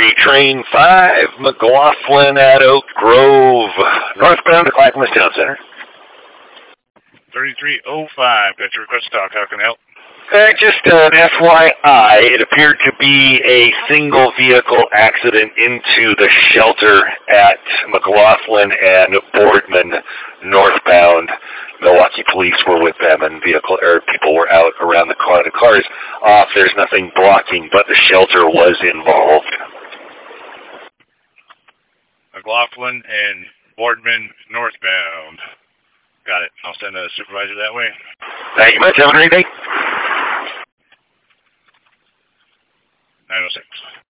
3 Train 5, McLaughlin at Oak Grove, northbound to Clackamas Town Center. 3305, got your request to talk. How can I help? Just an FYI, it appeared to be a single vehicle accident into the shelter at McLaughlin and Boardman northbound. Milwaukee police were with them, and people were out around the car. The car is off. There's nothing blocking, but the shelter was involved. McLaughlin and Boardman northbound. Got it. I'll send a supervisor that way. Thank you much. Have a great day. 906.